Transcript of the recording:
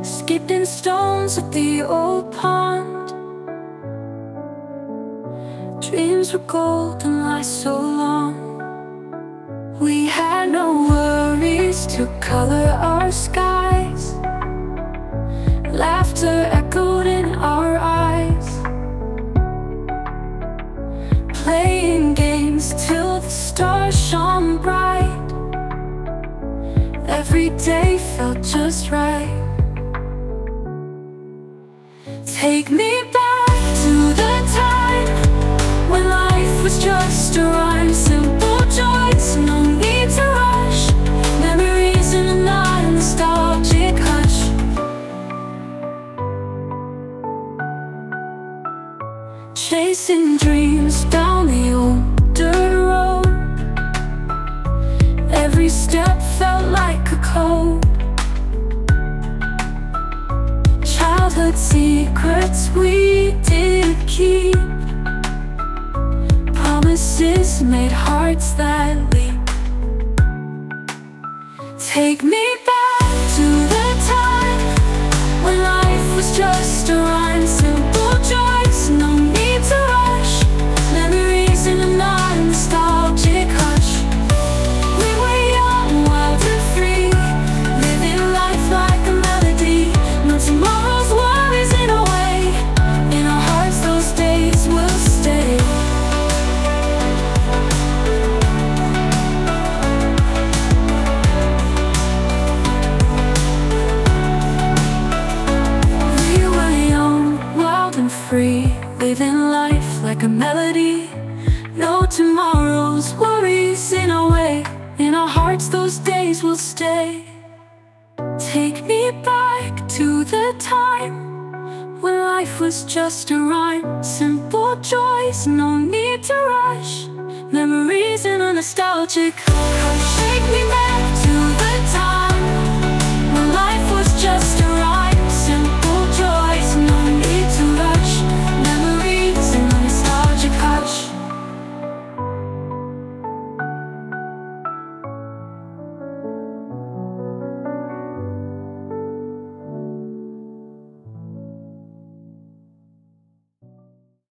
skipping stones at the old pond. Dreams were gold and last so long. We had no worries to color our skies. Laughter echoed in our eyes, playing games till the stars shone bright. Every day felt just right. Take me back to the time when life was just a rhyme. Simple joys, no need to rush. Memories in a nostalgic hush. Chasing dreams down the old dirt road. Every step felt like a code. Childhood secrets we did keep, promises made hearts that leap. Take me back to the time when life was just a rhyme. Simple joys, no need to rush. Memories in a nostalgic hush. We were young, wild and free, living life like a melody. No tomorrow's worries in a way. In our hearts those days will stay. We were young, wild and free, living life like a melody. No tomorrow's worries in our way. In our hearts those days will stay. Take me back to the time when life was just a rhyme. Simple joys, no need to rush. Memories in a nostalgic hush. Take me back